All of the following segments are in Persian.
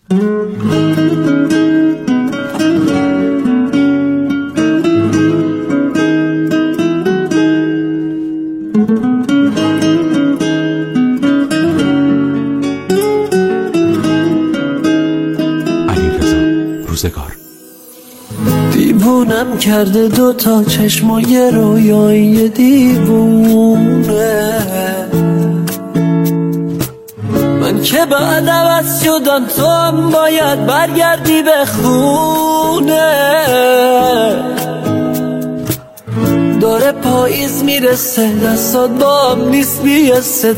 دیوونم کرده دوتا چشمای رویایی دیوونه، من که بعد عوض شدم تو هم باید برگردی به خونه. داره پاییز میرسه دستات با هم نیست بیسته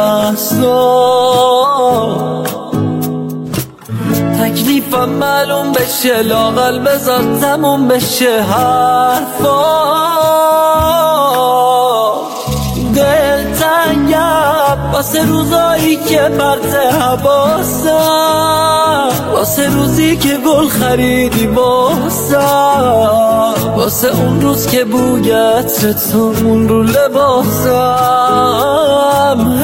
دستات، تکلیفم معلوم بشه لااقل بذار تموم بشه حرفا. دلتنگم واسه روزایی که پرت حواسم، واسه روزی که گل خریدی واسم، واسه اون روز که بوی عطر تو مون رو لباسم.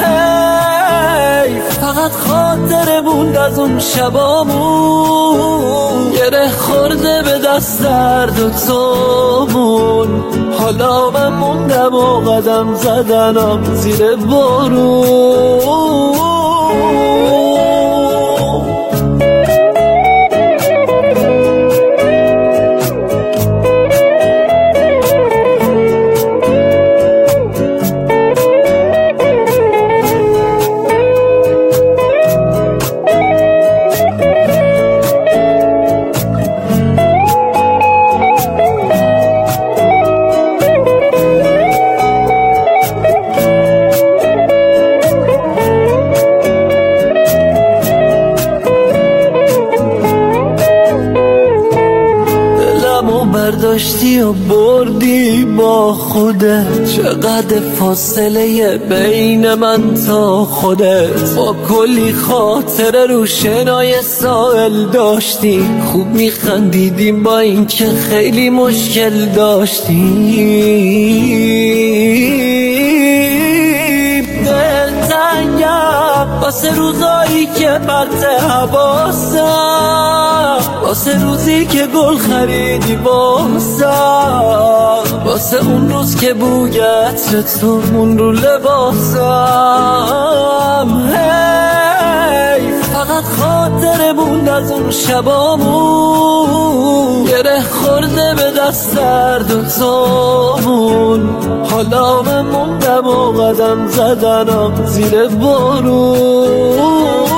فقط خاطره موند از اون شبامون، گره خورده به دست درد و تومون. حالا من موندم و قدم زدنم زیر بارون. برداشتی و بردی با خودت، چقدر فاصله بین من تا خودت. با کلی خاطره رو شنای ساحل داشتی، خوب میخندیدیم با این که خیلی مشکل داشتیم. دلتنگم واسه روزایی که پرت حواسم، واسه روزی که گل خریدی واسم، واسه اون روز که بوی عطر تو مون رو لباسم. فقط خاطره موند از اون شبامون، گره خورده به دست درد و تومون. حالا من موندم و قدم زدنم زیر بارون.